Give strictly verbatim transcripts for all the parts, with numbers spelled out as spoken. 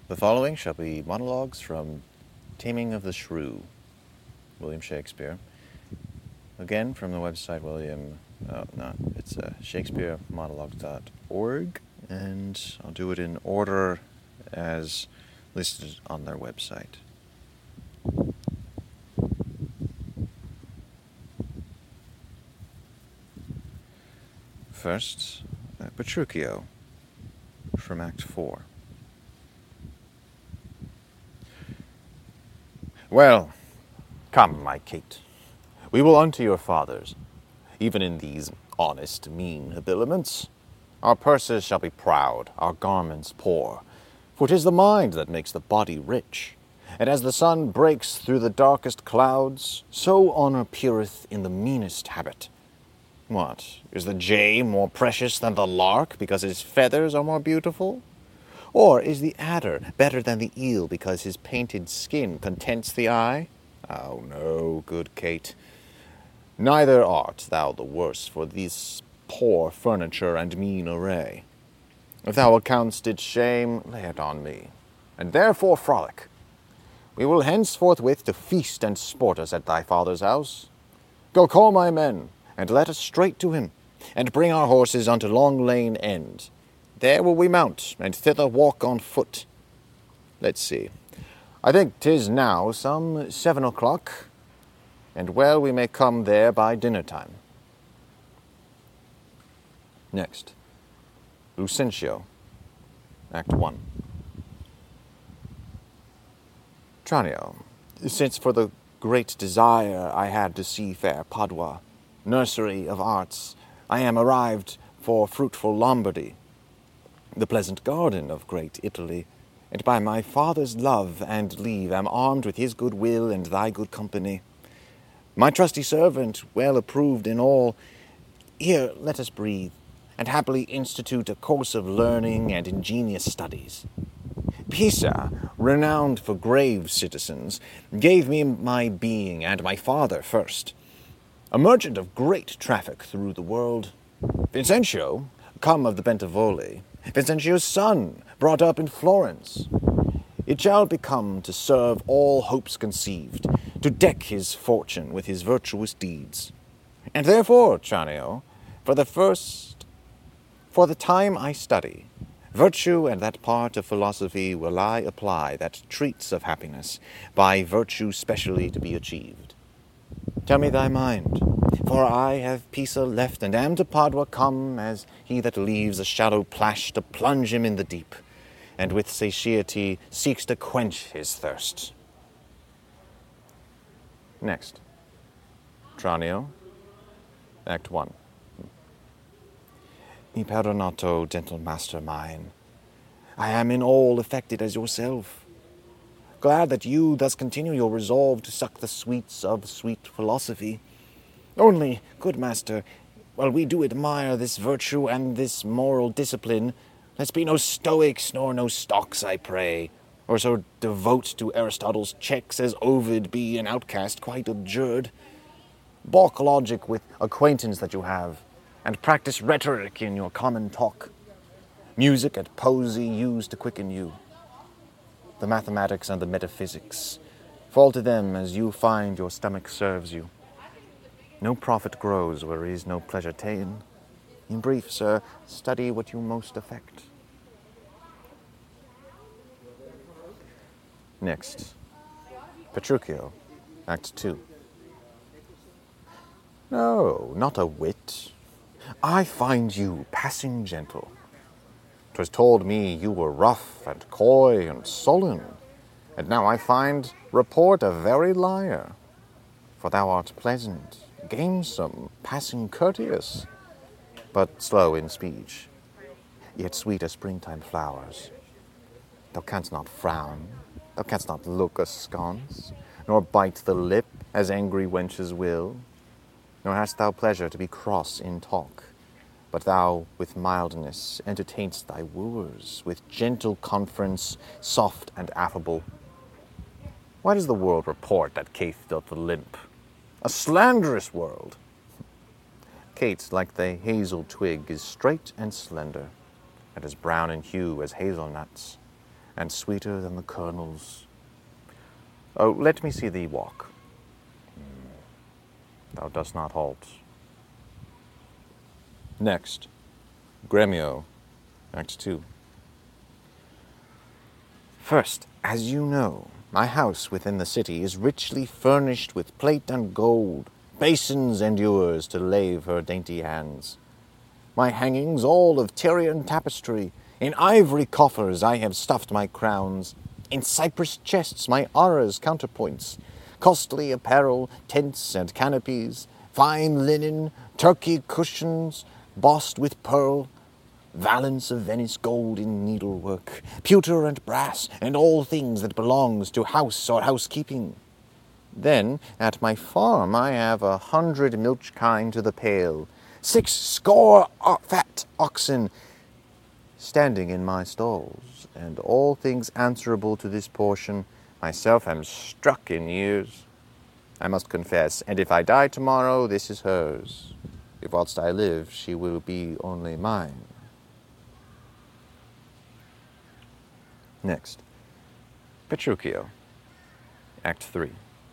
The following shall be monologues from Taming of the Shrew, William Shakespeare. Again, from the website William, oh, no, it's uh, shakespeare monologues dot org, and I'll do it in order as listed on their website. First, uh, Petruchio, from Act four. Well, come, my Kate, we will unto your fathers, even in these honest, mean habiliments. Our purses shall be proud, our garments poor, for 'tis the mind that makes the body rich. And as the sun breaks through the darkest clouds, so honor peereth in the meanest habit. What, is the jay more precious than the lark because his feathers are more beautiful? Or is the adder better than the eel because his painted skin contents the eye? Oh no, good Kate. Neither art thou the worse for this poor furniture and mean array. If thou account'st it shame, lay it on me, and therefore frolic. We will henceforthwith to feast and sport us at thy father's house. Go call my men, and let us straight to him, and bring our horses unto Long Lane End. There will we mount, and thither walk on foot. Let's see. I think 'tis now some seven o'clock, and well we may come there by dinner time. Next, Lucentio, Act one. Tranio, since for the great desire I had to see fair Padua, nursery of arts, I am arrived for fruitful Lombardy, the pleasant garden of great Italy, and by my father's love and leave am armed with his good will and thy good company. My trusty servant, well approved in all, here let us breathe, and happily institute a course of learning and ingenious studies. Pisa, renowned for grave citizens, gave me my being and my father first. A merchant of great traffic through the world, Vincentio, come of the Bentivogli, Vincentio's son, brought up in Florence. It shall become to serve all hopes conceived, to deck his fortune with his virtuous deeds. And therefore, Tranio, for the first, for the time I study, virtue and that part of philosophy will I apply that treats of happiness, by virtue specially to be achieved. Tell me thy mind, for I have Pisa left, and am to Padua come as he that leaves a shallow plash to plunge him in the deep, and with satiety seeks to quench his thirst. Next, Tranio, Act one. Mi perdonato, gentle master mine, I am in all affected as yourself. Glad that you thus continue your resolve to suck the sweets of sweet philosophy. Only, good master, while we do admire this virtue and this moral discipline, let's be no stoics nor no stocks, I pray, or so devote to Aristotle's checks as Ovid be an outcast quite abjured. Balk logic with acquaintance that you have, and practice rhetoric in your common talk. Music and poesy use to quicken you. The mathematics and the metaphysics, fall to them as you find your stomach serves you. No profit grows where is no pleasure ta'en. In brief, sir, study what you most affect. Next, Petruchio, Act two. No, not a whit. I find you passing gentle. 'Twas told me you were rough and coy and sullen, and now I find report a very liar. For thou art pleasant, gamesome, passing courteous, but slow in speech, yet sweet as springtime flowers. Thou canst not frown, thou canst not look askance, nor bite the lip as angry wenches will, nor hast thou pleasure to be cross in talk. But thou with mildness entertainst thy wooers, with gentle conference, soft and affable. Why does the world report that Kate doth limp? A slanderous world! Kate, like the hazel twig, is straight and slender, and as brown in hue as hazelnuts. and sweeter than the kernels. Oh, let me see thee walk. Thou dost not halt. Next, Gremio, Act two. First, as you know, my house within the city is richly furnished with plate and gold, basins and ewers to lave her dainty hands. My hangings all of Tyrian tapestry, in ivory coffers I have stuffed my crowns, in cypress chests my arras counterpoints, costly apparel, tents and canopies, fine linen, Turkey cushions, bossed with pearl, valance of Venice gold in needlework, pewter and brass, and all things that belongs to house or housekeeping. Then, at my farm, I have a hundred milch kine to the pail, six score o- fat oxen standing in my stalls, and all things answerable to this portion. Myself am struck in years, I must confess, and if I die tomorrow, this is hers. If whilst I live, she will be only mine. Next, Petruchio, Act three.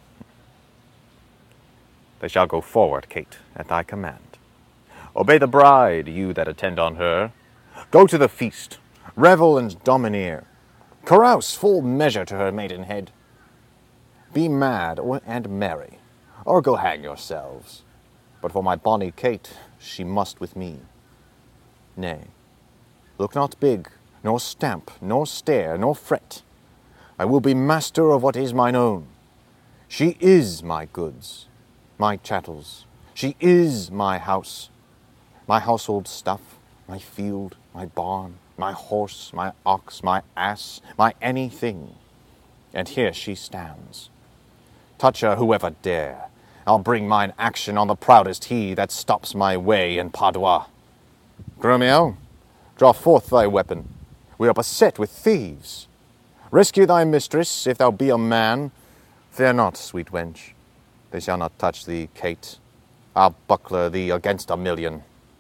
They shall go forward, Kate, at thy command. Obey the bride, you that attend on her. Go to the feast, revel and domineer. Carouse full measure to her maidenhead. Be mad and merry, or go hang yourselves. But for my bonny Kate, she must with me. Nay, look not big, nor stamp, nor stare, nor fret. I will be master of what is mine own. She is my goods, my chattels. She is my house, my household stuff, my field, my barn, my horse, my ox, my ass, my anything. And here she stands. Touch her whoever dare. I'll bring mine action on the proudest he that stops my way in Padua. Grumio, draw forth thy weapon. We are beset with thieves. Rescue thy mistress, if thou be a man. Fear not, sweet wench. They shall not touch thee, Kate. I'll buckler thee against a million.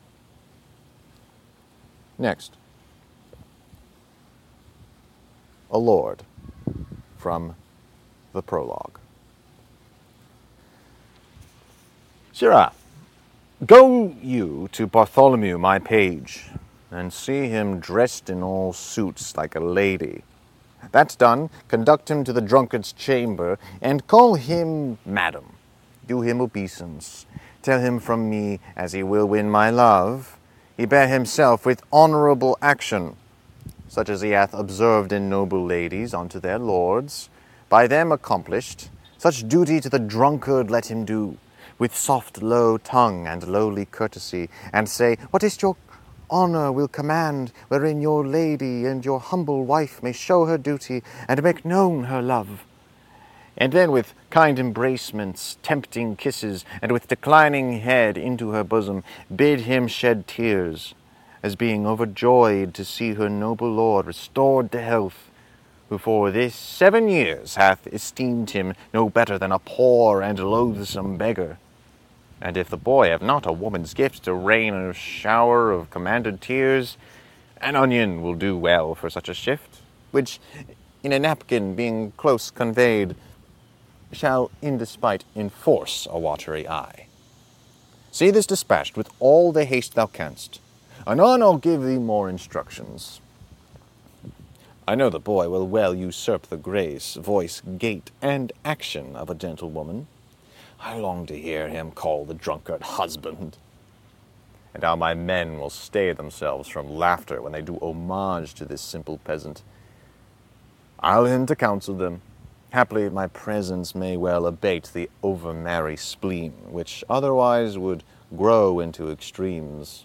Next, a lord from the prologue. Sirrah, go you to Bartholomew, my page, and see him dressed in all suits like a lady. That done, conduct him to the drunkard's chamber, and call him madam. Do him obeisance. Tell him from me, as he will win my love, he bear himself with honourable action, such as he hath observed in noble ladies unto their lords, by them accomplished. Such duty to the drunkard let him do, with soft low tongue and lowly courtesy, and say, what is your honour will command, wherein your lady and your humble wife may show her duty, and make known her love. And then with kind embracements, tempting kisses, and with declining head into her bosom, bid him shed tears, as being overjoyed to see her noble lord restored to health, who for this seven years hath esteemed him no better than a poor and loathsome beggar. And if the boy have not a woman's gift to rain a shower of commanded tears, an onion will do well for such a shift, which, in a napkin being close conveyed, shall in despite enforce a watery eye. See this dispatched with all the haste thou canst. Anon I'll give thee more instructions. I know the boy will well usurp the grace, voice, gait, and action of a gentlewoman. I long to hear him call the drunkard husband. And how my men will stay themselves from laughter when they do homage to this simple peasant. I'll in to counsel them. Haply my presence may well abate the over-merry spleen, which otherwise would grow into extremes.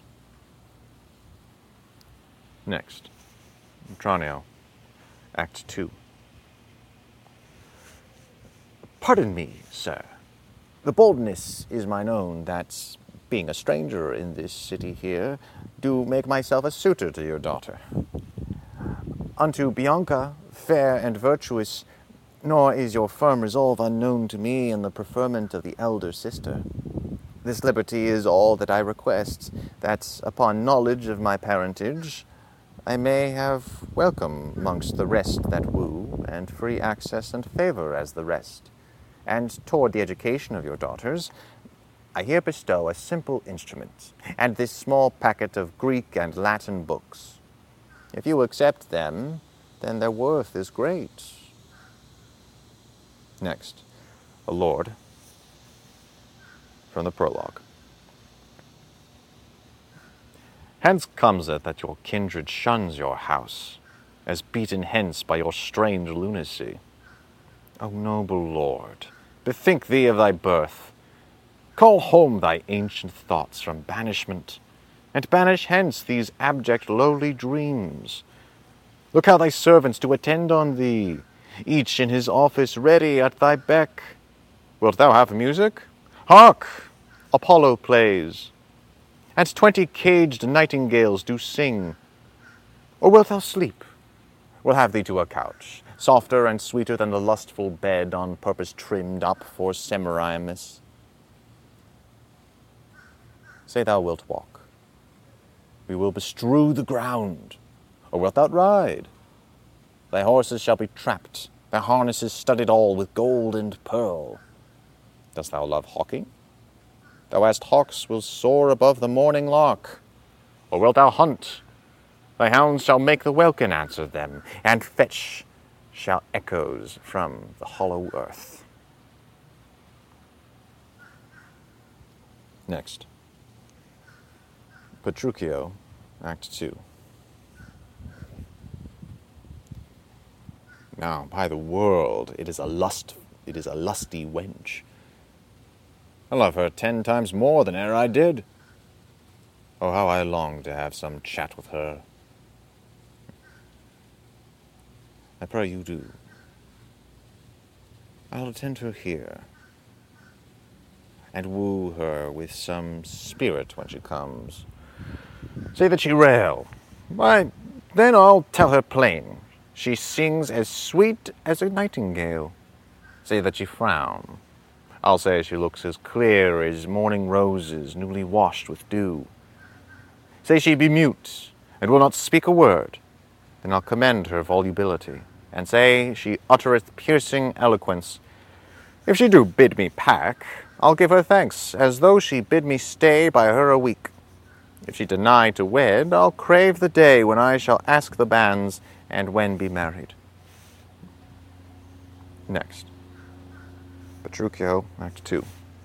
Next, Tranio, Act two. Pardon me, sir. The boldness is mine own that, being a stranger in this city here, do make myself a suitor to your daughter. Unto Bianca, fair and virtuous, nor is your firm resolve unknown to me in the preferment of the elder sister. This liberty is all that I request, that upon knowledge of my parentage, I may have welcome amongst the rest that woo, and free access and favour as the rest. And toward the education of your daughters, I here bestow a simple instrument, and this small packet of Greek and Latin books. If you accept them, then their worth is great. Next, a lord, from the prologue. Hence comes it that your kindred shuns your house, as beaten hence by your strange lunacy. O noble lord, bethink thee of thy birth. Call home thy ancient thoughts from banishment, and banish hence these abject lowly dreams. Look how thy servants do attend on thee, each in his office ready at thy beck. Wilt thou have music? Hark! Apollo plays, and twenty caged nightingales do sing. Or wilt thou sleep? We'll have thee to a couch, softer and sweeter than the lustful bed on purpose trimmed up for Semiramis. Say thou wilt walk. We will bestrew the ground. Or wilt thou ride? Thy horses shall be trapped, their harnesses studded all with gold and pearl. Dost thou love hawking? Thou hast hawks will soar above the morning lark. Or wilt thou hunt? Thy hounds shall make the welkin answer them, and fetch shall echoes from the hollow earth. Next, Petruchio, Act two. Now, by the world, it is a lust, it is a lusty wench. I love her ten times more than e'er I did. Oh, how I long to have some chat with her. I pray you do. I'll attend her here, and woo her with some spirit when she comes. Say that she rail. Why, then I'll tell her plain. She sings as sweet as a nightingale. Say that she frown. I'll say she looks as clear as morning roses newly washed with dew. Say she be mute, and will not speak a word. Then I'll commend her volubility, and say she uttereth piercing eloquence. If she do bid me pack, I'll give her thanks, as though she bid me stay by her a week. If she deny to wed, I'll crave the day when I shall ask the banns, and when be married. Next, Petruchio, Act two.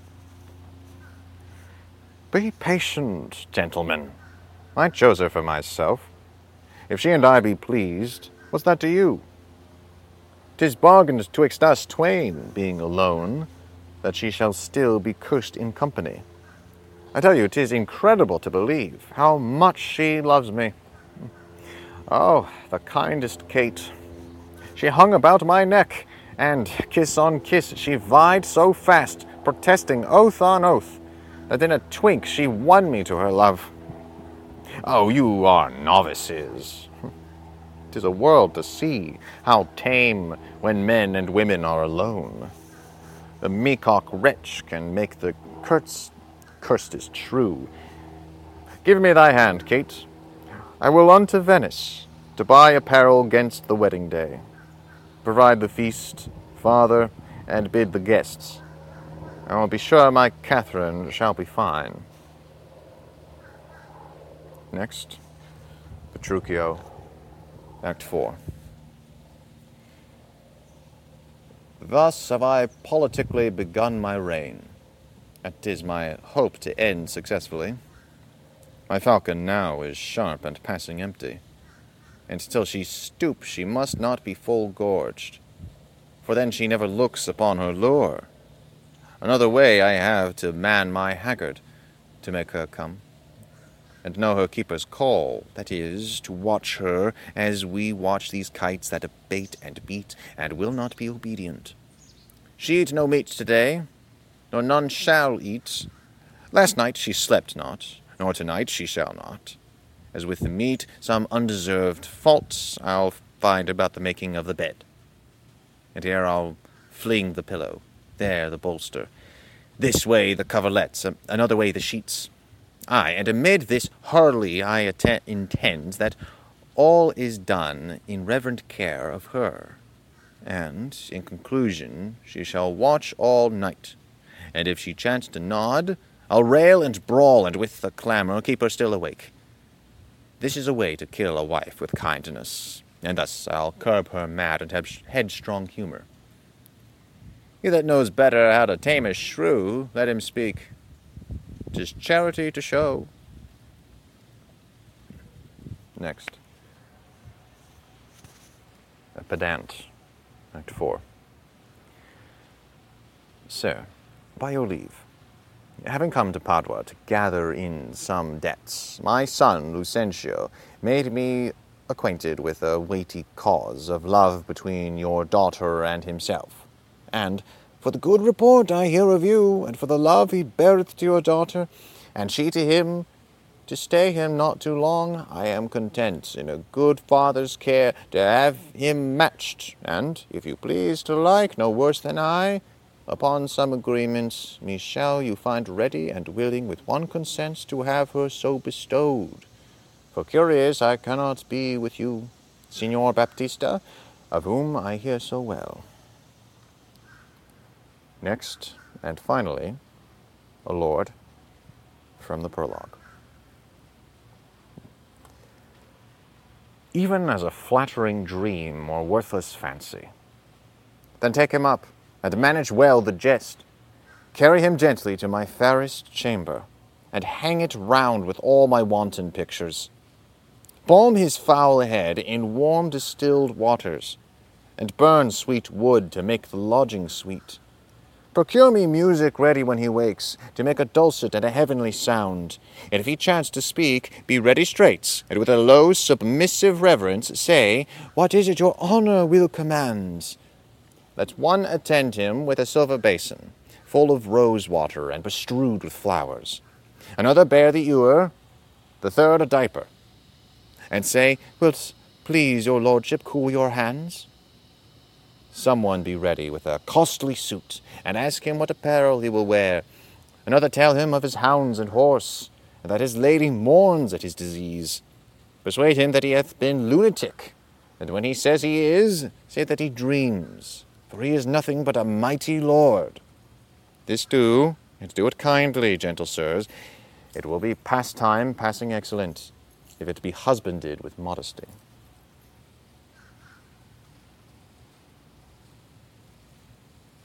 Be patient, gentlemen. I chose her for myself. If she and I be pleased, what's that to you? 'Tis bargained twixt us twain, being alone, that she shall still be cursed in company. I tell you, 'tis incredible to believe how much she loves me. Oh, the kindest Kate. She hung about my neck, and kiss on kiss she vied so fast, protesting oath on oath, that in a twink she won me to her love. Oh, you are novices. 'Tis a world to see, how tame when men and women are alone. The meacock wretch can make the curse, cursed is true. Give me thy hand, Kate. I will unto Venice, to buy apparel gainst the wedding day, provide the feast, father, and bid the guests. I will be sure my Catherine shall be fine. Next, Petruchio, Act four. Thus have I politically begun my reign, and 'tis my hope to end successfully. My falcon now is sharp and passing empty, and till she stoop she must not be full gorged, for then she never looks upon her lure. Another way I have to man my haggard, to make her come, and know her keeper's call, that is, to watch her as we watch these kites that abate and beat, and will not be obedient. She eat no meat today, nor none shall eat. Last night she slept not, nor tonight she shall not. As with the meat, some undeserved faults I'll find about the making of the bed. And here I'll fling the pillow, there the bolster, this way the coverlets, another way the sheets. Aye, and amid this hurly I atten- intend that all is done in reverent care of her. And, in conclusion, she shall watch all night. And if she chance to nod, I'll rail and brawl, and with the clamor keep her still awake. This is a way to kill a wife with kindness, and thus I'll curb her mad and headstrong humor. He that knows better how to tame a shrew, let him speak. 'Tis charity to show. Next. A pedant. Act four. Sir, by your leave, having come to Padua to gather in some debts, my son Lucentio made me acquainted with a weighty cause of love between your daughter and himself. And for the good report I hear of you, and for the love he beareth to your daughter, and she to him, to stay him not too long, I am content, in a good father's care, to have him matched, and, if you please to like no worse than I, upon some agreement, me shall you find ready and willing with one consent to have her so bestowed. For curious I cannot be with you, Signor Baptista, of whom I hear so well. Next, and finally, a lord from the prologue. Even as a flattering dream or worthless fancy. Then take him up, and manage well the jest. Carry him gently to my fairest chamber, and hang it round with all my wanton pictures. Balm his foul head in warm distilled waters, and burn sweet wood to make the lodging sweet. Procure me music ready when he wakes, to make a dulcet and a heavenly sound. And if he chance to speak, be ready straight, and with a low submissive reverence say, What is it your honour will command? Let one attend him with a silver basin, full of rose water and bestrewed with flowers. Another bear the ewer, the third a diaper. And say, Wilt please your lordship cool your hands? Someone be ready with a costly suit, and ask him what apparel he will wear. Another tell him of his hounds and horse, and that his lady mourns at his disease. Persuade him that he hath been lunatic, and when he says he is, say that he dreams, for he is nothing but a mighty lord. This do, and do it kindly, gentle sirs. It will be pastime passing excellent, if it be husbanded with modesty.